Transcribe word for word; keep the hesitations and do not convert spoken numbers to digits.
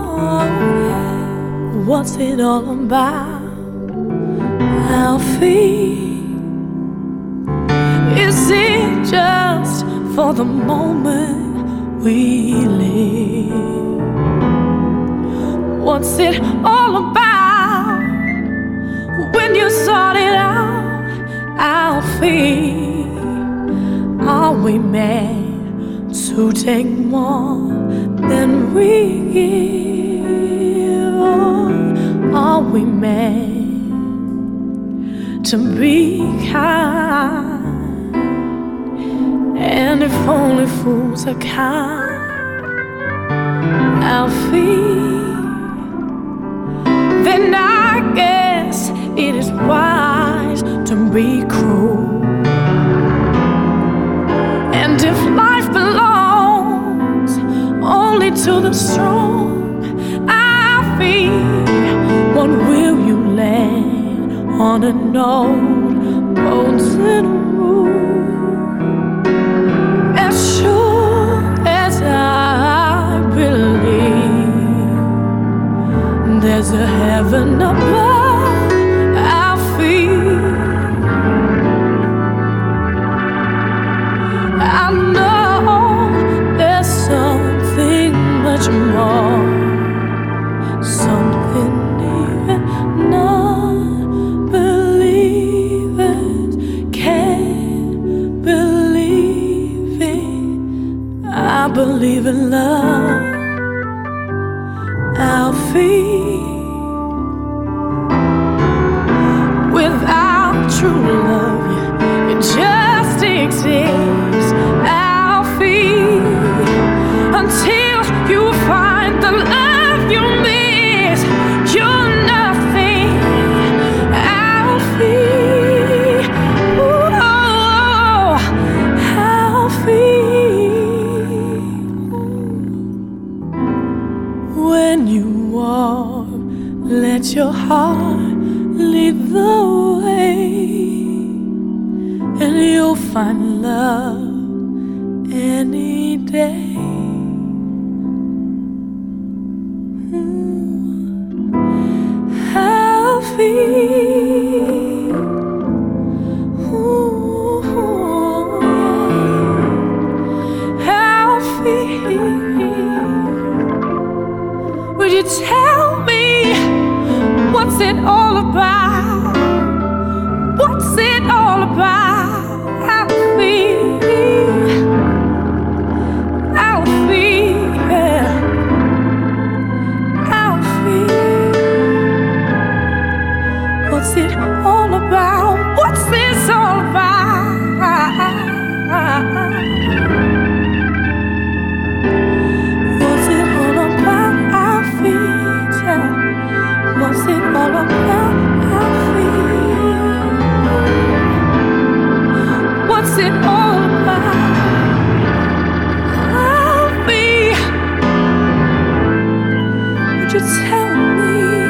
What's it all about, Alfie? Is it just for the moment we live? What's it all about when you sort it out, Alfie? Are we meant to take more than we give? Are we meant to be kind? And if only fools are kind, Alfie, then I guess it is wise to be cruel. And if life belongs only to the strong, Alfie, what will you land on an old golden rule? As sure as I believe there's a heaven above, Alfie, I know there's something much more, something even non-believers can't believe in. I believe in love, Alfie. Without true love, it just exists, Alfie, until you find the love you miss. You're nothing, Alfie. Ooh, Alfie. When you walk, let your heart lead the way, and you'll find love any day. Alfie, ooh, Alfie, would you tell me what's it all about? What's it all about, Alfie? Alfie, yeah. What's it all about? What's this all about? What's it all about, Alfie? What's it all about, Alfie? What's it all about, Alfie? Would you tell me?